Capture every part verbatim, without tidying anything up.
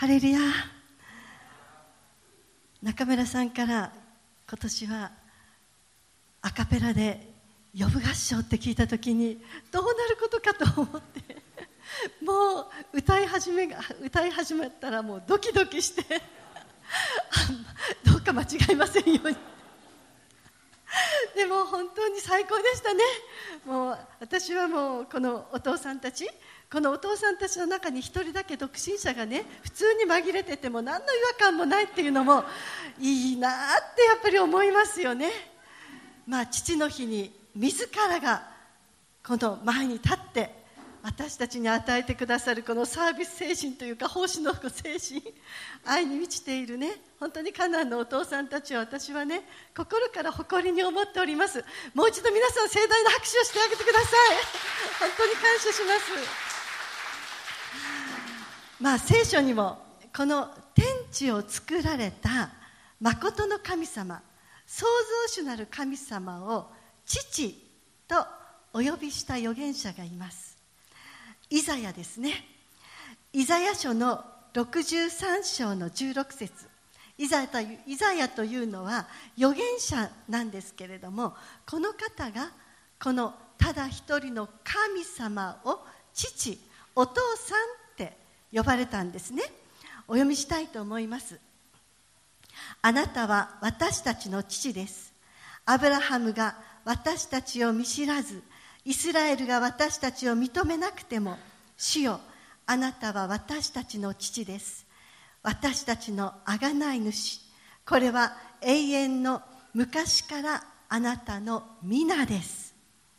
ハレルヤ。中村さんから今年はアカペラで呼ぶ合唱って聞いたときにどうなることかと思ってもう歌い始めが歌い始めたらもうドキドキしてどうか間違いませんようにでも本当に最高でしたね。もう私はもうこのお父さんたちこのお父さんたちの中に一人だけ独身者がね普通に紛れてても何の違和感もないっていうのもいいなってやっぱり思いますよね。まあ父の日に自らがこの前に立って私たちに与えてくださるこのサービス精神というか奉仕の精神愛に満ちているね本当にカナンのお父さんたちを私はね心から誇りに思っております。もう一度皆さん盛大な拍手をしてあげてください。本当に感謝します。まあ聖書にもこの天地を作られた誠の神様創造主なる神様を父とお呼びした預言者がいます。イザヤですね。イザヤ書のろくじゅうさん章のじゅうろく節。イザヤという、イザヤというのは預言者なんですけれども、この方がこのただ一人の神様を父、お父さんって呼ばれたんですね。お読みしたいと思います。あなたは私たちの父です。アブラハムが私たちを見知らず、イスラエルが私たちを認めなくても、主よ、あなたは私たちの父です。私たちの贖い主、これは永遠の昔からあなたの皆です。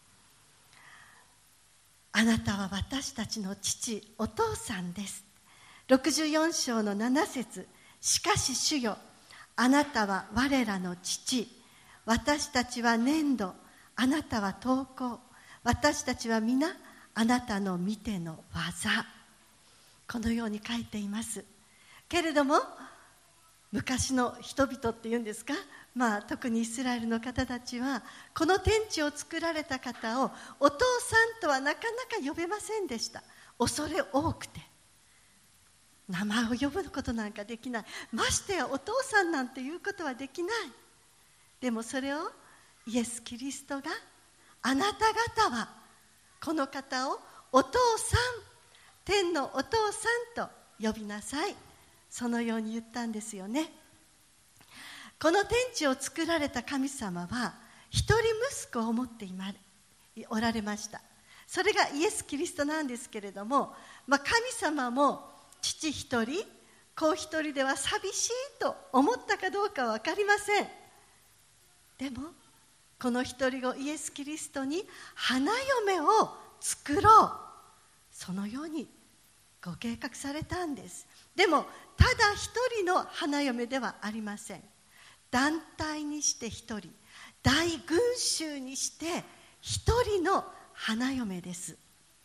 あなたは私たちの父、お父さんです。ろくじゅうよん章のなな節。しかし主よ、あなたは我らの父、私たちは粘土、あなたは陶工、私たちは皆あなたの御手の技。このように書いていますけれども、昔の人々っていうんですか、まあ、特にイスラエルの方たちはこの天地を作られた方をお父さんとはなかなか呼べませんでした。恐れ多くて名前を呼ぶことなんかできない。ましてやお父さんなんていうことはできない。でもそれをイエス・キリストが、あなた方はこの方をお父さん、天のお父さんと呼びなさい。そのように言ったんですよね。この天地を作られた神様は一人息子を持っておられました。それがイエス・キリストなんですけれども、まあ、神様も父一人子一人では寂しいと思ったかどうかは分かりません。でもこの一人子イエス・キリストに花嫁を作ろう、そのようにご計画されたんです。でもただ一人の花嫁ではありません。団体にして一人、大群衆にして一人の花嫁です。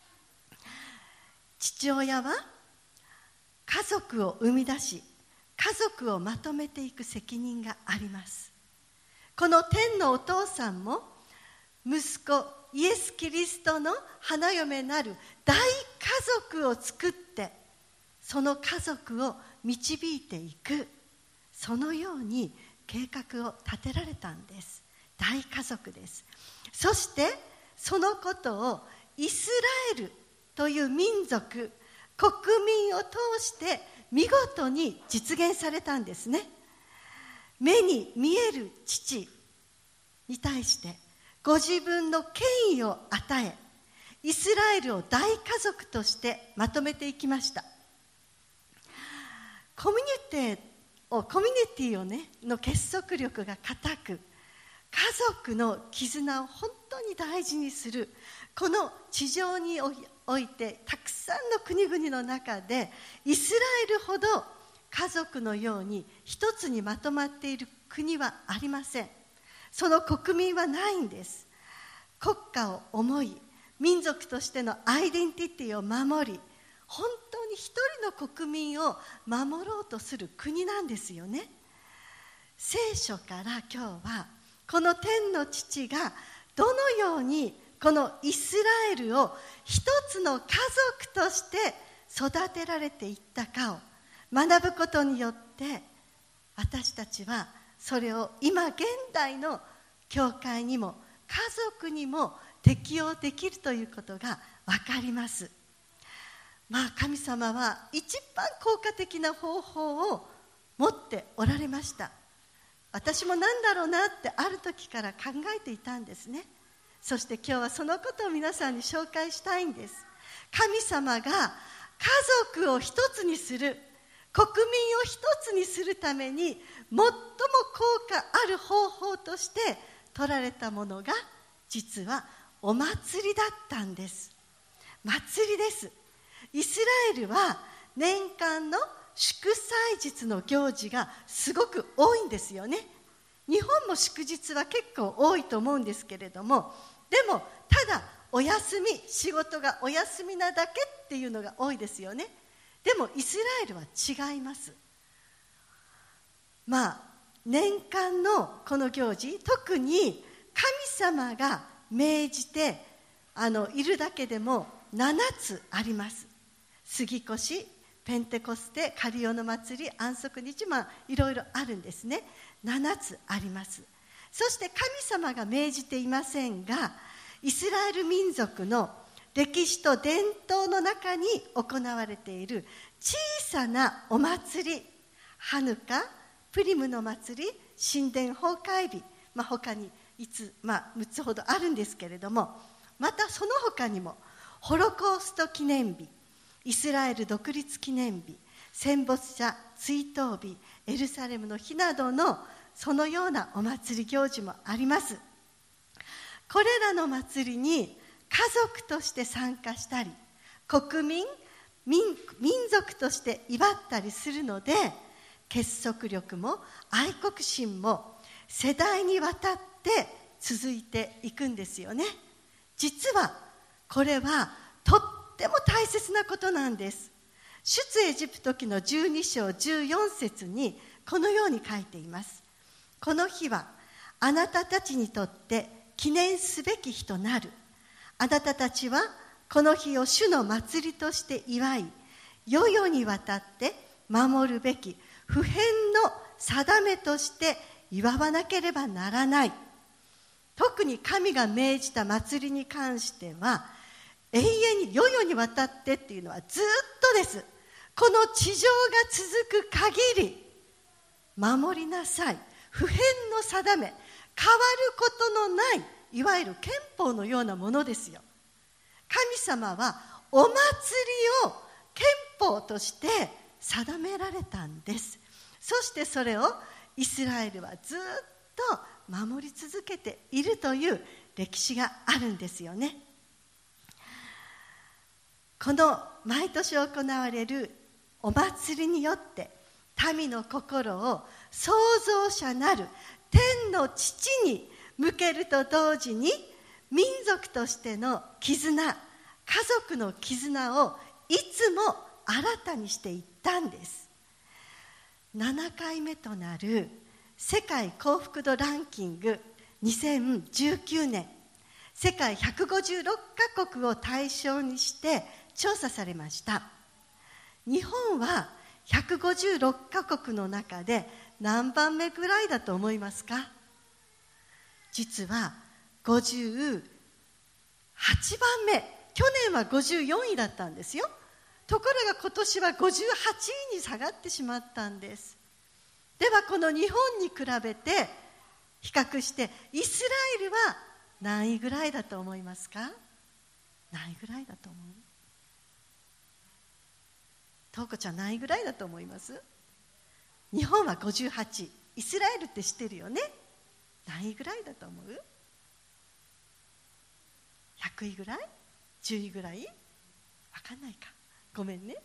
父親は家族を生み出し、家族をまとめていく責任があります。この天のお父さんも息子イエス・キリストの花嫁なる大家族を作って、その家族を導いていく、そのように計画を立てられたんです。大家族です。そしてそのことをイスラエルという民族、国民を通して見事に実現されたんですね。目に見える父に対してご自分の権威を与え、イスラエルを大家族としてまとめていきました。コミュニティをコミュニティをねの結束力が固く、家族の絆を本当に大事にする、この地上においてたくさんの国々の中でイスラエルほど家族のように一つにまとまっている国はありません。その国民はないんです。国家を思い、民族としてのアイデンティティを守り、本当に一人の国民を守ろうとする国なんですよね。聖書から今日はこの天の父がどのようにこのイスラエルを一つの家族として育てられていったかを学ぶことによって私たちはそれを今現代の教会にも家族にも適用できるということが分かります。まあ神様は一番効果的な方法を持っておられました。私も何だろうなってある時から考えていたんですね。そして今日はそのことを皆さんに紹介したいんです。神様が家族を一つにする、国民を一つにするために最も効果ある方法として取られたものが実はお祭りだったんです。祭りです。イスラエルは年間の祝祭日の行事がすごく多いんですよね。日本も祝日は結構多いと思うんですけれども、でもただお休み、仕事がお休みなだけっていうのが多いですよね。でもイスラエルは違います。まあ年間のこの行事、特に神様が命じてあのいるだけでもななつあります。杉越、ペンテコステ、カリオの祭り、安息日、まあいろいろあるんですね。ななつあります。そして神様が命じていませんが、イスラエル民族の歴史と伝統の中に行われている小さなお祭り、ハヌカ、プリムの祭り、神殿崩壊日、まあ、他にいつ、まあ、むっつほどあるんですけれども、またその他にもホロコースト記念日、イスラエル独立記念日、戦没者追悼日、エルサレムの日などのそのようなお祭り行事もあります。これらの祭りに家族として参加したり、国民、民、民族として祝ったりするので、結束力も愛国心も世代にわたって続いていくんですよね。実はこれはとっても大切なことなんです。出エジプト記のじゅうにしょうじゅうよんせつにこのように書いています。この日はあなたたちにとって記念すべき日となる。あなたたちはこの日を主の祭りとして祝い、世々にわたって守るべき不変の定めとして祝わなければならない。特に神が命じた祭りに関しては、永遠に世々にわたってっていうのはずっとです。この地上が続く限り守りなさい。不変の定め、変わることのないいわゆる憲法のようなものですよ。神様はお祭りを憲法として定められたんです。そしてそれをイスラエルはずっと守り続けているという歴史があるんですよね。この毎年行われるお祭りによって民の心を創造者なる天の父に向けると同時に、民族としての絆、家族の絆をいつも新たにしていったんです。ななかいめとなる世界幸福度ランキングにせんじゅうきゅうねん、世界ひゃくごじゅうろっかこくを対象にして調査されました。日本はひゃくごじゅうろっかこくの中で何番目ぐらいだと思いますか？実はごじゅうはちばんめ、去年はごじゅうよんいだったんですよ。ところが今年はごじゅうはちいに下がってしまったんです。ではこの日本に比べて比較してイスラエルは何位ぐらいだと思いますか？何位ぐらいだと思う？トウコちゃん何位ぐらいだと思います？日本はごじゅうはちい、イスラエルって知ってるよね。何位ぐらいだと思う？ひゃくいぐらい？じゅういぐらい？分かんないか、ごめんね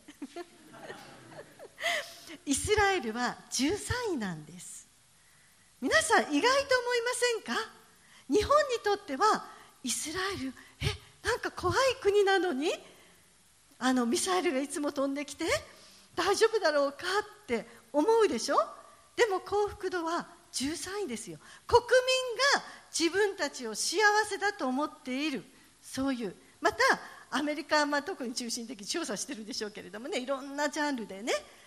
イスラエルはじゅうさんいなんです。皆さん意外と思いませんか？日本にとってはイスラエル、え、なんか怖い国なのにあのミサイルがいつも飛んできて大丈夫だろうかって思うでしょ。でも幸福度はじゅうさんいですよ。国民が自分たちを幸せだと思っている、そういう、またアメリカはまあ特に中心的に調査してるでしょうけれどもね、いろんなジャンルでね、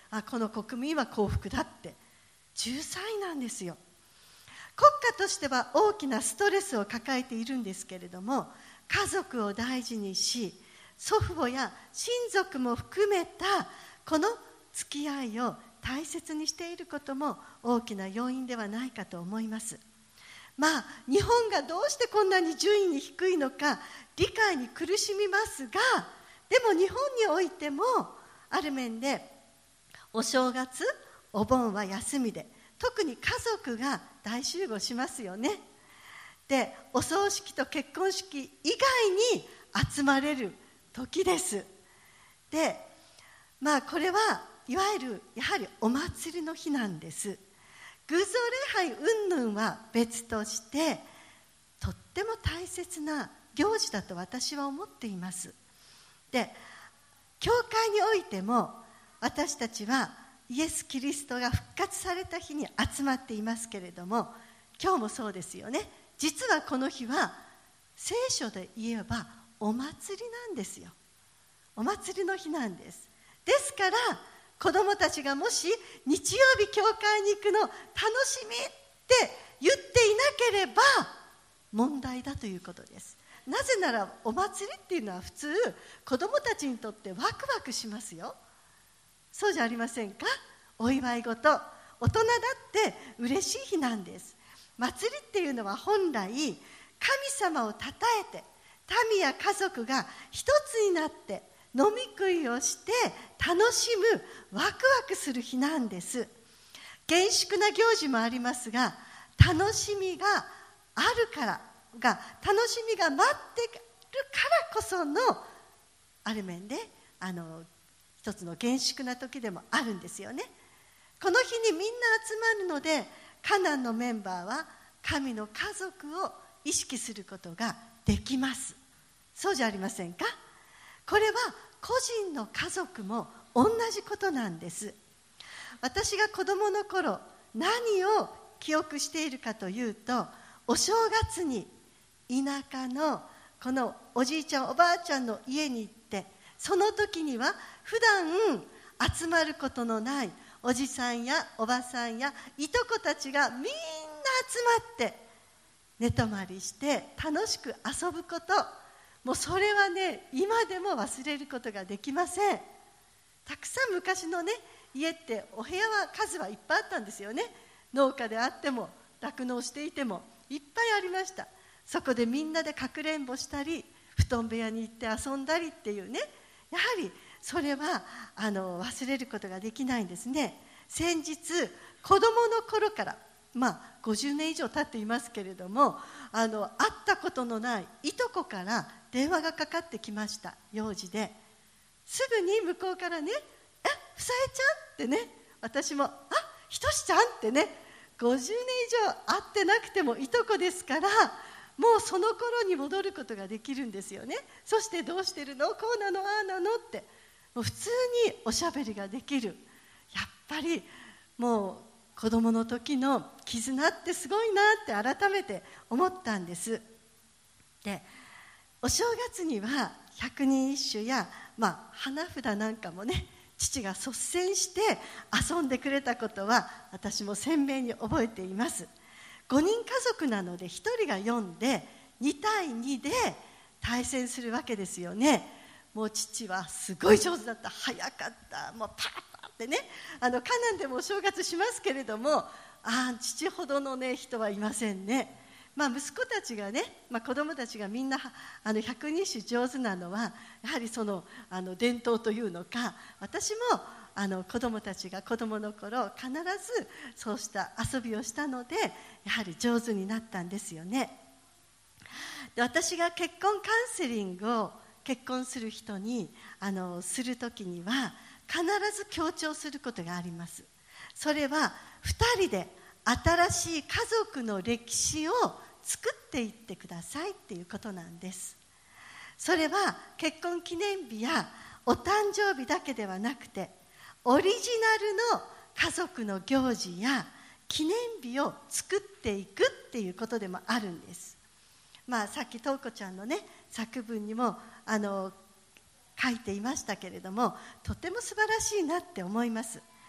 あこの国民は幸福だって。仲裁なんですよ。国家としては大きなストレスを抱えているんですけれども、家族を大事にし、祖父母や親族も含めたこの付き合いを大切にしていることも大きな要因ではないかと思います。まあ日本がどうしてこんなに順位に低いのか理解に苦しみますが、でも日本においてもある面でお正月お盆は休みで、特に家族が大集合しますよね。でお葬式と結婚式以外に集まれる時です。でまあこれはいわゆるやはりお祭りの日なんです。偶像礼拝云々は別としてとっても大切な行事だと私は思っています。で教会においても私たちはイエス・キリストが復活された日に集まっていますけれども、今日もそうですよね。実はこの日は聖書で言えばお祭りなんですよ。お祭りの日なんです。ですから子どもたちがもし日曜日教会に行くの楽しみって言っていなければ問題だということです。なぜならお祭りっていうのは普通子どもたちにとってワクワクしますよ。そうじゃありませんか。お祝い事、大人だって嬉しい日なんです。祭りっていうのは本来神様をたたえて民や家族が一つになって飲み食いをして楽しむワクワクする日なんです。厳粛な行事もありますが、楽しみがあるからが楽しみが待ってるからこそのある面であの一つの厳粛な時でもあるんですよね。この日にみんな集まるのでカナンのメンバーは神の家族を意識することができます。そうじゃありませんか。これは個人の家族も同じことなんです。私が子供の頃何を記憶しているかというと、お正月に田舎のこのおじいちゃんおばあちゃんの家に行って、その時には普段集まることのないおじさんやおばさんやいとこたちがみんな集まって寝泊まりして楽しく遊ぶこと、もうそれはね今でも忘れることができません。たくさん昔のね家ってお部屋は数はいっぱいあったんですよね。農家であっても酪農していてもいっぱいありました。そこでみんなでかくれんぼしたり布団部屋に行って遊んだりっていうね、やはりそれはあの忘れることができないんですね。先日子どもの頃からまあごじゅうねん以上経っていますけれども、あの会ったことのないいとこから電話がかかってきました。用事ですぐに向こうからね、え、ふさえちゃんってね、私もあ、ひとしちゃんってね、ごじゅうねん以上会ってなくてもいとこですから、もうその頃に戻ることができるんですよね。そしてどうしてるの、こうなの、ああなのって、もう普通におしゃべりができる。やっぱりもう子供の時の絆ってすごいなって改めて思ったんです。で、お正月には百人一首や、まあ、花札なんかもね、父が率先して遊んでくれたことは私も鮮明に覚えています。ごにん家族なのでひとりが読んでにたいにで対戦するわけですよね。もう父はすごい上手だった、早かった、もうパーパーってね、あのカナンでもお正月しますけれども、ああ父ほどの、ね、人はいませんね。まあ、息子たちがね、まあ、子供たちがみんなあの百人一首上手なのはやはりその、あの伝統というのか、私もあの子供たちが子供の頃必ずそうした遊びをしたのでやはり上手になったんですよね。で、私が結婚カウンセリングを結婚する人にあのするときには必ず強調することがあります。それはふたりで新しい家族の歴史を作っていってくださいっていうことなんです。それは結婚記念日やお誕生日だけではなくて、オリジナルの家族の行事や記念日を作っていくっていうことでもあるんです。まあ、さっきとうこちゃんのね作文にもあの書いていましたけれども、とても素晴らしいなって思います。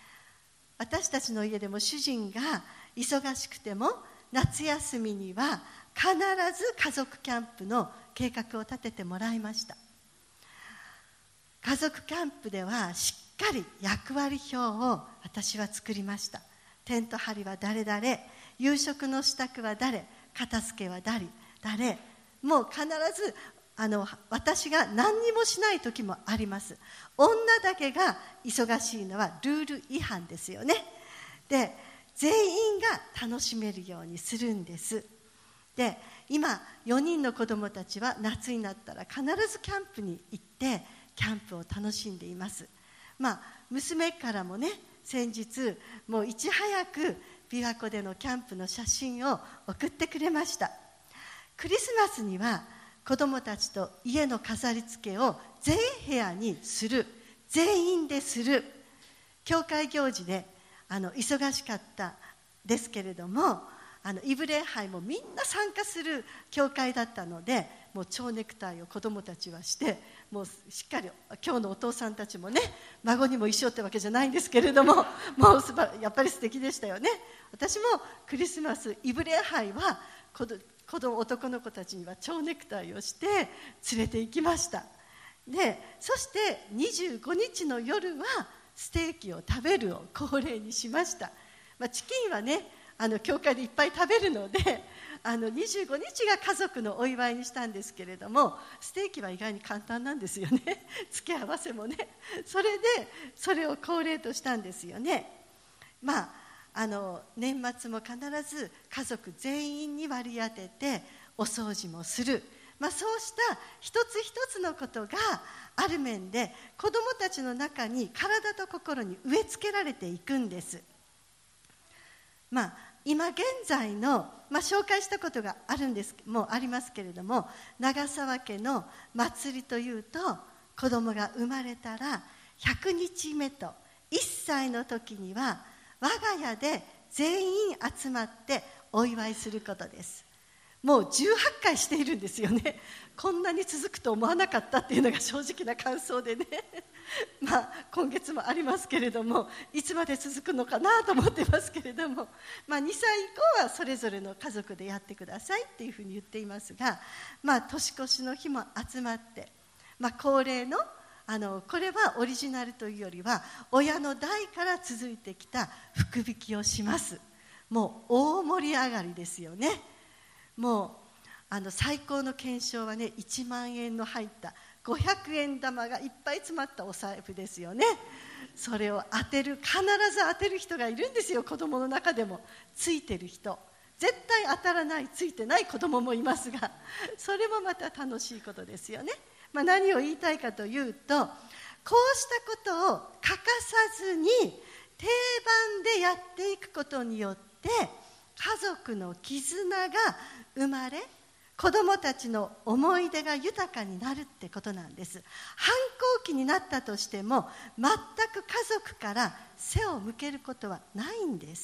私たちの家でも主人が忙しくても夏休みには必ず家族キャンプの計画を立ててもらいました。家族キャンプではしっかり役割表を私は作りました。テント張りは誰々、夕食の支度は誰、片付けは誰誰、もう必ずあの私が何にもしない時もあります。女だけが忙しいのはルール違反ですよね。で、全員が楽しめるようにするんです。で、今よにんの子どもたちは夏になったら必ずキャンプに行ってキャンプを楽しんでいます。まあ、娘からもね、先日もういち早く琵琶湖でのキャンプの写真を送ってくれました。クリスマスには子どもたちと家の飾り付けを全部屋にする、全員でする。教会行事であの忙しかったですけれども、あのイブ礼拝もみんな参加する教会だったので、もう蝶ネクタイを子どもたちはして、もうしっかり今日のお父さんたちもね、孫にも一緒ってわけじゃないんですけれども、もうやっぱり素敵でしたよね。私もクリスマスイブ礼拝は子ど子供男の子たちには蝶ネクタイをして連れて行きました。で、そしてにじゅうごにちの夜はステーキを食べるを恒例にしました。まあ、チキンはね、あの教会でいっぱい食べるので、あのにじゅうごにちが家族のお祝いにしたんですけれども、ステーキは意外に簡単なんですよね。付け合わせもね。それでそれを恒例としたんですよね。まああの年末も必ず家族全員に割り当ててお掃除もする、まあ、そうした一つ一つのことがある面で子どもたちの中に体と心に植え付けられていくんです。まあ、今現在の、まあ、紹介したことがあるんですもうありますけれども、長沢家の祭りというと、子供が生まれたらひゃくにちめといっさいの時には我が家で全員集まってお祝いすることです。もうじゅうはちかいしているんですよね。こんなに続くと思わなかったっていうのが正直な感想でねまあ今月もありますけれども、いつまで続くのかなと思ってますけれども、まあ、にさい以降はそれぞれの家族でやってくださいっていうふうに言っていますが、まあ、年越しの日も集まって、まあ、恒例のあのこれはオリジナルというよりは親の代から続いてきた福引きをします。もう大盛り上がりですよね。もうあの最高の懸賞はね、いちまんえんの入ったごひゃくえん玉がいっぱい詰まったお財布ですよね。それを当てる、必ず当てる人がいるんですよ。子供の中でもついてる人、絶対当たらない、ついてない子供もいますが、それもまた楽しいことですよね。まあ、何を言いたいかというと、こうしたことを欠かさずに定番でやっていくことによって家族の絆が生まれ、子どもたちの思い出が豊かになるってことなんです。反抗期になったとしても全く家族から背を向けることはないんです。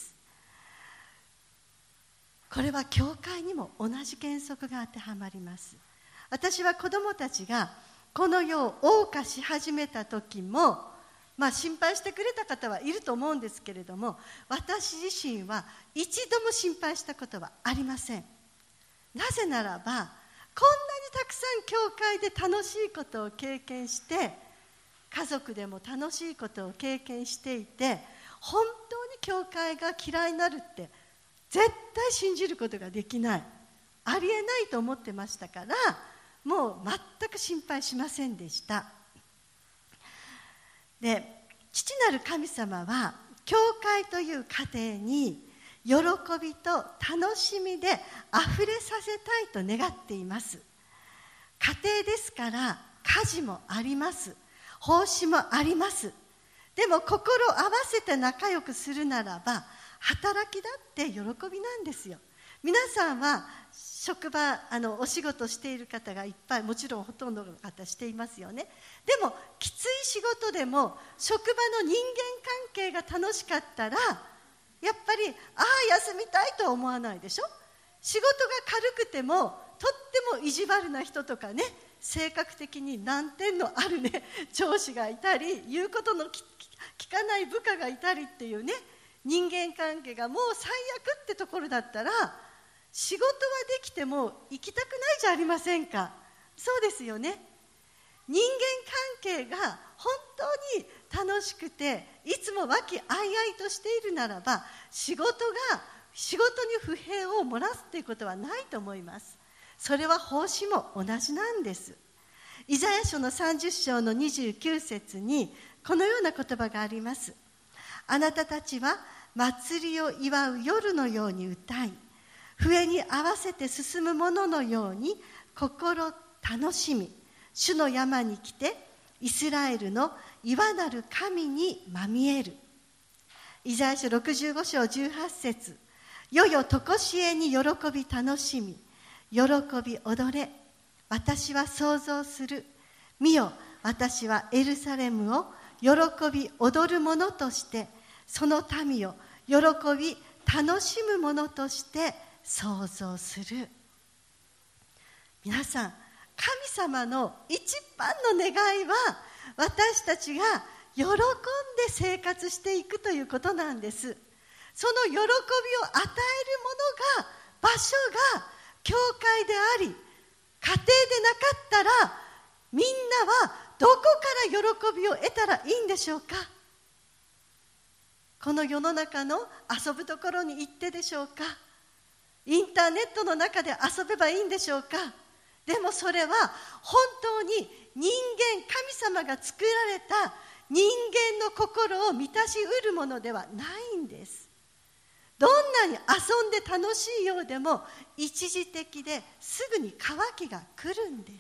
これは教会にも同じ原則が当てはまります。私は子どもたちがこの世を謳歌し始めた時も、まあ、心配してくれた方はいると思うんですけれども、私自身は一度も心配したことはありません。なぜならば、こんなにたくさん教会で楽しいことを経験して、家族でも楽しいことを経験していて、本当に教会が嫌いになるって絶対信じることができない、ありえないと思ってましたから、もう全く心配しませんでした。で、父なる神様は教会という家庭に喜びと楽しみであふれさせたいと願っています。家庭ですから家事もあります、奉仕もあります。でも心を合わせて仲良くするならば、働きだって喜びなんですよ。皆さんは職場、あのお仕事している方がいっぱい、もちろんほとんどの方していますよね。でもきつい仕事でも職場の人間関係が楽しかったら、やっぱりああ休みたいとは思わないでしょ。仕事が軽くてもとっても意地悪な人とかね、性格的に難点のあるね上司がいたり、言うことの聞かない部下がいたりっていうね、 人間関係がもう最悪ってところだったら、仕事はできても行きたくないじゃありませんか。そうですよね。人間関係が本当に楽しくて、いつも和気あいあいとしているならば、仕事が仕事に不平を漏らすということはないと思います。それは奉仕も同じなんです。イザヤ書のさんじゅっ章のにじゅうきゅう節にこのような言葉があります。あなたたちは祭りを祝う夜のように歌い、笛に合わせて進む者のように心楽しみ、主の山に来てイスラエルの岩なる神にまみえる。イザヤ書ろくじゅうご章じゅうはち節、よよとこしえに喜び楽しみ、喜び踊れ、私は創造する。見よ、私はエルサレムを喜び踊る者として、その民を喜び楽しむ者として創造する。皆さん、神様の一番の願いは、私たちが喜んで生活していくということなんです。その喜びを与えるものが、場所が教会であり、家庭でなかったら、みんなはどこから喜びを得たらいいんでしょうか。この世の中の遊ぶところに行ってでしょうか。インターネットの中で遊べばいいんでしょうか。でもそれは本当に人間、神様が作られた人間の心を満たしうるものではないんです。どんなに遊んで楽しいようでも一時的ですぐに渇きが来るんです。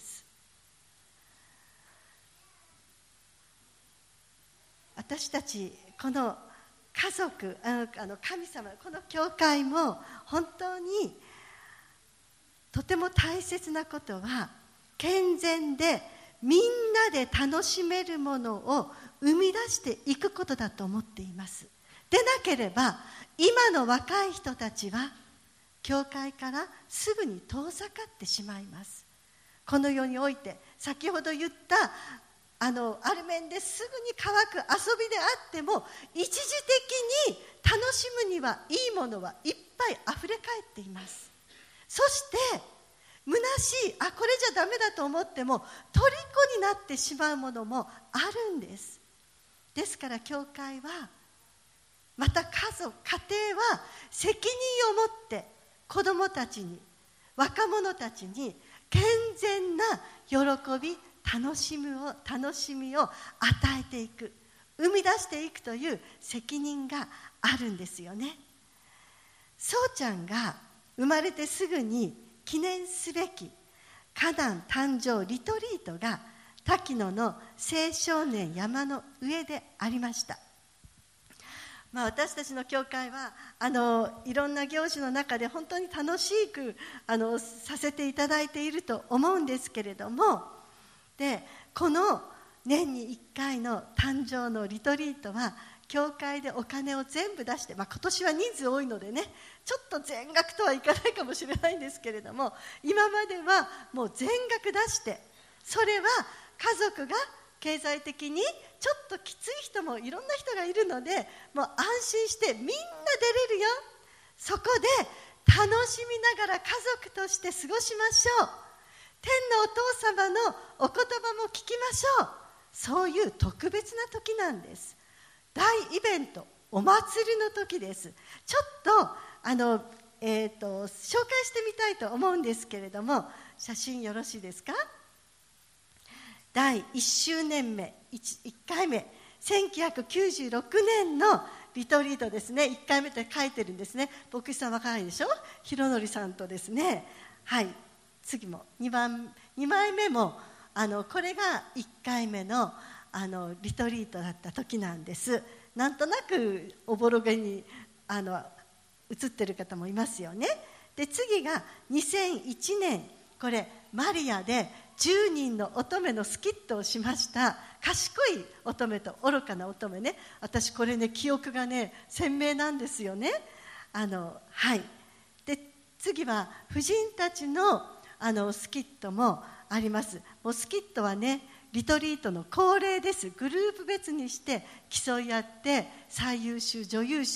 私たちこの家族、あの、あの神様、この教会も本当にとても大切なことは、健全でみんなで楽しめるものを生み出していくことだと思っています。でなければ、今の若い人たちは教会からすぐに遠ざかってしまいます。この世において先ほど言ったあのある面ですぐに乾く遊びであっても、一時的に楽しむにはいいものはいっぱいあふれ返っています。そして虚しい、あ、これじゃダメだと思っても虜になってしまうものもあるんです。ですから教会は、また家族、家庭は責任を持って子どもたちに、若者たちに健全な喜び、楽しみを楽しみを与えていく、生み出していくという責任があるんですよね。そうちゃんが生まれてすぐに記念すべきカナン誕生リトリートが滝野の青少年山の上でありました。まあ、私たちの教会はあのいろんな行事の中で本当に楽しくあのさせていただいていると思うんですけれども、でこの年にいっかいの誕生のリトリートは教会でお金を全部出して、まあ、今年は人数多いのでね、ちょっと全額とはいかないかもしれないんですけれども、今まではもう全額出して、それは家族が経済的にちょっときつい人もいろんな人がいるので、もう安心してみんな出れるよ、そこで楽しみながら家族として過ごしましょう、天のお父様のお言葉も聞きましょう、そういう特別な時なんです。大イベント、お祭りの時です。ちょっとあの、えーと、紹介してみたいと思うんですけれども、写真よろしいですか。だいいっしゅうねんめ、 1, いっかいめ、せんきゅうひゃくきゅうじゅうろくねんのリトリートですね。いっかいめって書いてるんですね。牧師さん若いでしょ、弘則さんとですね。はい、次も 2, 番にまいめもあのこれがいっかいめのあのリトリートだった時なんです。なんとなくおぼろげにあの映ってる方もいますよね。で次がにせんいちねん、これマリアでじゅうにんの乙女のスキットをしました。賢い乙女と愚かな乙女ね。私これね記憶がね鮮明なんですよね。あのはい。で次は婦人たちのあのスキットもあります。もうスキットはねリトリートの恒例です。グループ別にして競い合って最優秀女優賞、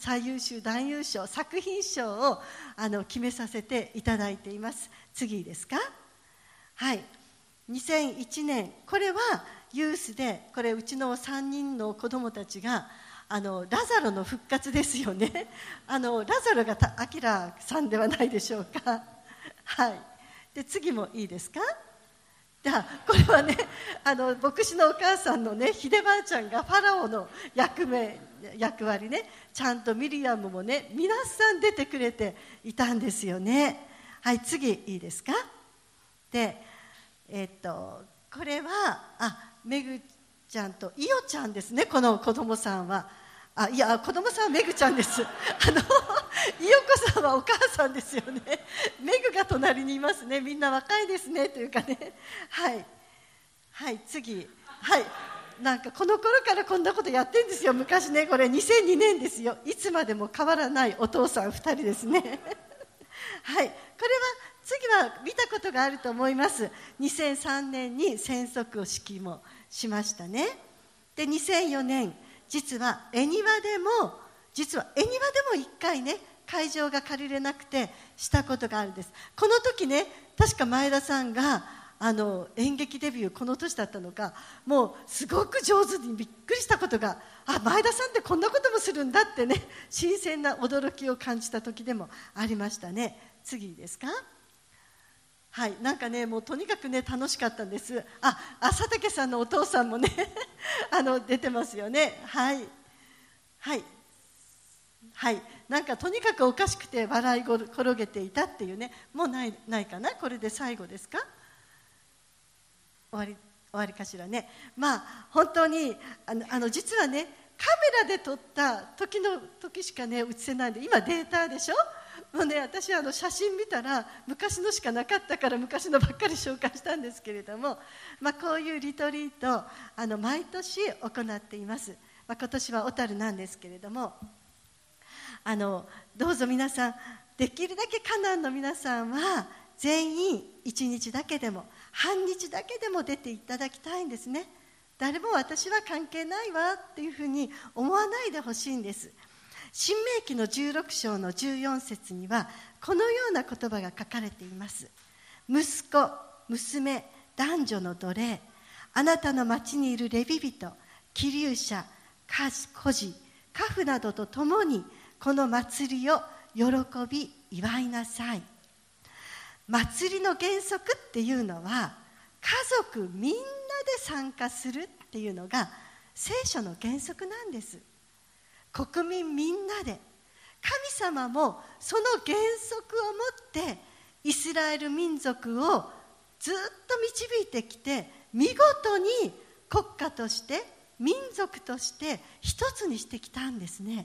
最優秀男優賞作品賞をあの決めさせていただいています。次いいですか。はい、にせんいちねん、これはユースで、これうちのさんにんの子どもたちがあのラザロの復活ですよね。あのラザロがアキラさんではないでしょうか。はい、で次もいいですか。じゃあこれはね、あの牧師のお母さんのね、秀ばあちゃんがファラオの役目役割ね、ちゃんとミリアムもね、皆さん出てくれていたんですよね。はい、次いいですか。で、えっとこれはあめぐちゃんといおちゃんですね。この子供さんは、あ、いや子供さんはめぐちゃんです。あのいおこさんはお母さんですよね。めぐが隣にいますね。みんな若いですねというかね。はいはい、次、はい、なんかこの頃からこんなことやってるんですよ。昔ね、これにせんにねんですよ。いつまでも変わらないお父さんふたりですね。はい、これは次は見たことがあると思います。にせんさんねんに宣告式もしましたね。でにせんよねん、実は恵庭でも実は恵庭でもいっかいね、会場が借りれなくてしたことがあるんです。この時ね、確か前田さんがあの演劇デビューこの年だったのか、もうすごく上手にびっくりしたことが、あ、前田さんってこんなこともするんだってね、新鮮な驚きを感じた時でもありましたね。次いいですか。はい、なんかね、もうとにかくね楽しかったんです。あ、浅竹さんのお父さんもねあの出てますよね。はいはいはい、なんかとにかくおかしくて笑い転げていたっていうね。もうないないかな。これで最後ですか。終わり終わりかしらね。まあ本当にあのあの実はね、カメラで撮った時の時しかね映せないんで、今データでしょ。もうね、私はあの写真見たら昔のしかなかったから昔のばっかり紹介したんですけれども、まあ、こういうリトリートあの毎年行っています。まあ、今年は小樽なんですけれども、あのどうぞ皆さん、できるだけカナンの皆さんは全員いちにちだけでも半日だけでも出ていただきたいんですね。誰も私は関係ないわっていうふうに思わないでほしいんです。申命記のじゅうろくしょうのじゅうよんせつにはこのような言葉が書かれています。息子、娘、男女の奴隷、あなたの町にいるレビ人、寄留者、孤児、家父などと共にこの祭りを喜び祝いなさい。祭りの原則っていうのは、家族みんなで参加するっていうのが聖書の原則なんです。国民みんなで、神様もその原則をもってイスラエル民族をずっと導いてきて、見事に国家として民族として一つにしてきたんですね。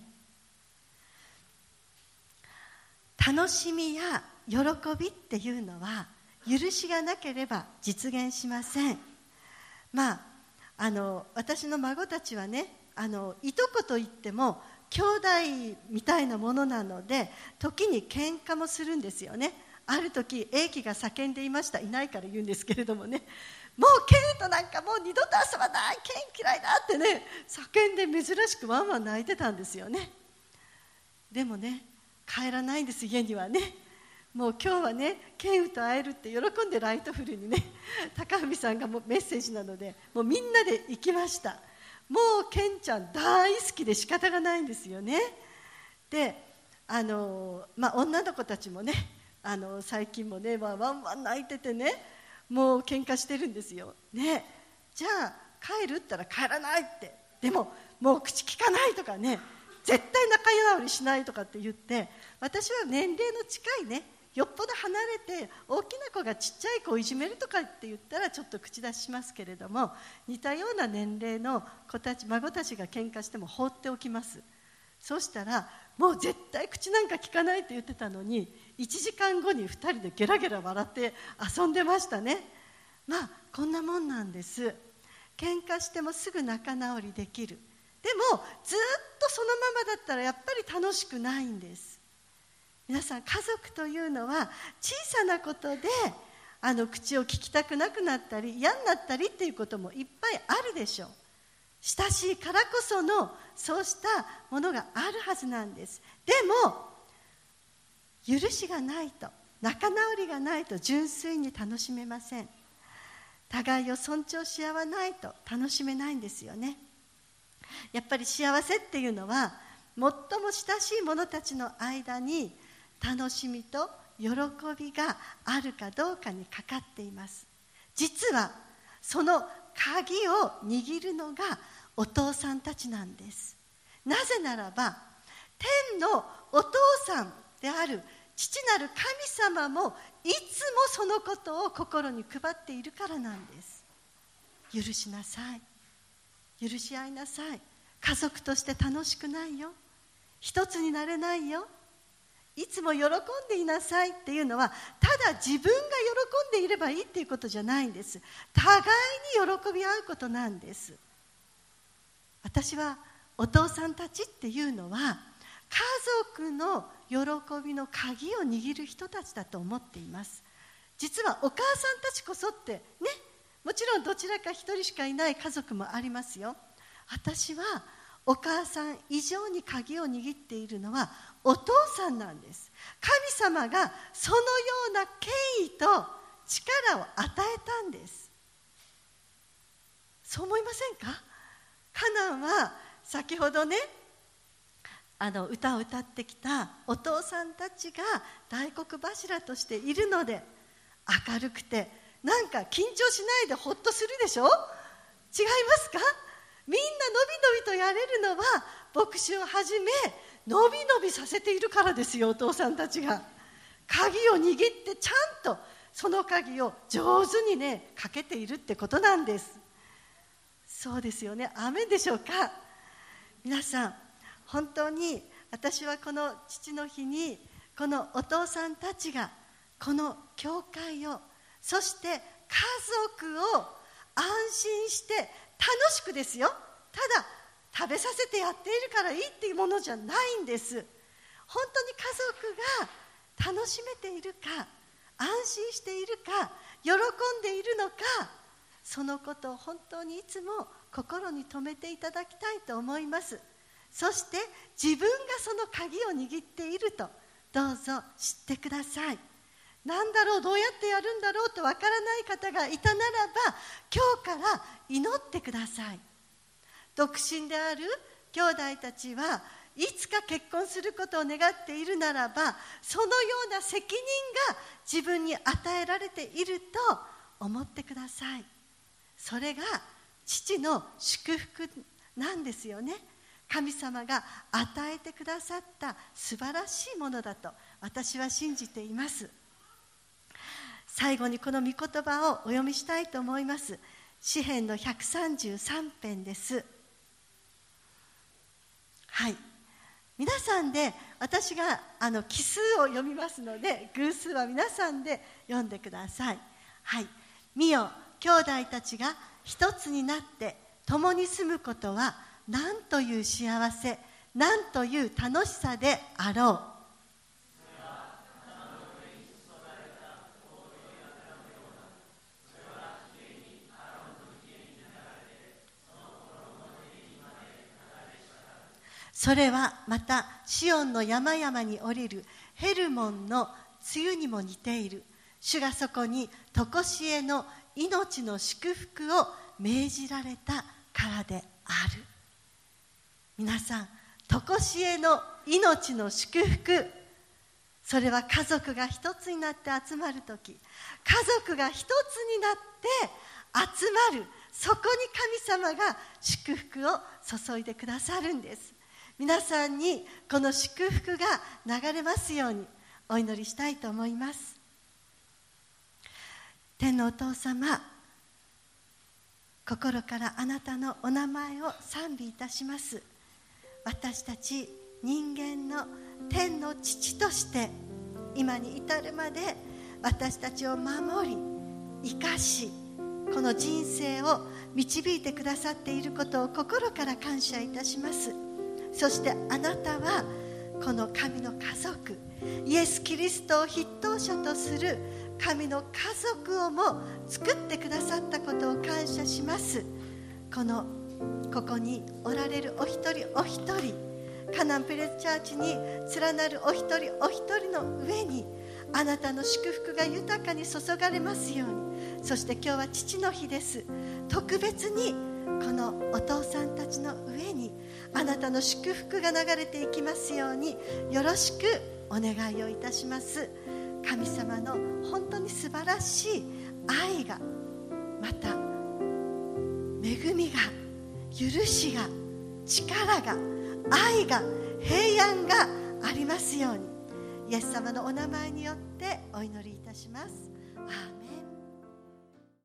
楽しみや喜びっていうのは許しがなければ実現しません。まああの私の孫たちはね、あのいとこといっても兄弟みたいなものなので、時に喧嘩もするんですよね。ある時英樹が叫んでいました。いないから言うんですけれどもね、もうケンとなんかもう二度と遊ばない、ケン嫌いだってね叫んで珍しくワンワン泣いてたんですよね。でもね、帰らないんです。家にはね、もう今日はねケンと会えるって喜んでライトフルにね、高文さんがもうメッセージなのでもうみんなで行きました。もうケンちゃん大好きで仕方がないんですよね。であの、まあ、女の子たちもね、あの最近もね、まあ、ワンワン泣いててね、もう喧嘩してるんですよ、ね、じゃあ帰るって言ったら帰らないって、でももう口聞かないとかね、絶対仲直りしないとかって言って、私は年齢の近いね、よっぽど離れて大きな子がちっちゃい子をいじめるとかって言ったらちょっと口出ししますけれども、似たような年齢の子たち、孫たちが喧嘩しても放っておきます。そうしたらもう絶対口なんか聞かないって言ってたのに、いちじかんごにふたりでゲラゲラ笑って遊んでましたね。まあこんなもんなんです。喧嘩してもすぐ仲直りできる。でもずっとそのままだったらやっぱり楽しくないんです。皆さん、家族というのは小さなことであの口を聞きたくなくなったり嫌になったりっていうこともいっぱいあるでしょう。 親しいからこそのそうしたものがあるはずなんです。でも許しがないと、仲直りがないと純粋に楽しめません。互いを尊重し合わないと楽しめないんですよね。やっぱり幸せっていうのは最も親しい者たちの間に楽しみと喜びがあるかどうかにかかっています。実はその鍵を握るのがお父さんたちなんです。なぜならば天のお父さんである父なる神様もいつもそのことを心に配っているからなんです。許しなさい、許し合いなさい、家族として楽しくないよ、一つになれないよ、いつも喜んでいなさいっていうのはただ自分が喜んでいればいいっていうことじゃないんです。互いに喜び合うことなんです。私はお父さんたちっていうのは家族の喜びの鍵を握る人たちだと思っています。実はお母さんたちこそってね、もちろんどちらか一人しかいない家族もありますよ。私はお母さん以上に鍵を握っているのはお父さんなんです。神様がそのような権威と力を与えたんです。そう思いませんか？カナンは先ほどね、あの歌を歌ってきたお父さんたちが大黒柱としているので、明るくてなんか緊張しないでほっとするでしょ？違いますか？みんなのびのびとやれるのは牧師をはじめのびのびさせているからですよ。お父さんたちが鍵を握ってちゃんとその鍵を上手にねかけているってことなんです。そうですよね。アメンでしょうか？皆さん、本当に私はこの父の日にこのお父さんたちがこの教会を、そして家族を安心して楽しくですよ、ただ食べさせてやっているからいいっていうものじゃないんです。本当に家族が楽しめているか、安心しているか、喜んでいるのか、そのことを本当にいつも心に留めていただきたいと思います。そして自分がその鍵を握っているとどうぞ知ってください。なんだろう、どうやってやるんだろうとわからない方がいたならば、今日から祈ってください。独身である兄弟たちはいつか結婚することを願っているならば、そのような責任が自分に与えられていると思ってください。それが父の祝福なんですよね。神様が与えてくださった素晴らしいものだと私は信じています。最後にこの御言葉をお読みしたいと思います。詩編のひゃくさんじゅうさん編です。はい、皆さんで、私があの奇数を読みますので、偶数は皆さんで読んでください。はい、見よ、兄弟たちが一つになって共に住むことはなんという幸せ、なんという楽しさであろう。それはまたシオンの山々に降りるヘルモンの梅雨にも似ている。主がそこに常しえの命の祝福を命じられたからである。皆さん、常しえの命の祝福、それは家族が一つになって集まるとき、家族が一つになって集まる、そこに神様が祝福を注いでくださるんです。皆さんにこの祝福が流れますようにお祈りしたいと思います。天のお父様、心からあなたのお名前を賛美いたします。私たち人間の天の父として今に至るまで私たちを守り生かし、この人生を導いてくださっていることを心から感謝いたします。そしてあなたはこの神の家族、イエス・キリストを筆頭者とする神の家族をも作ってくださったことを感謝します。このここにおられるお一人お一人、カナンプレスチャーチに連なるお一人お一人の上にあなたの祝福が豊かに注がれますように。そして今日は父の日です。特別にこのお父さんたちの上にあなたの祝福が流れていきますように、よろしくお願いをいたします。神様の本当に素晴らしい愛が、また恵みが、許しが、力が、愛が、平安がありますように、イエス様のお名前によってお祈りいたします。アーメン。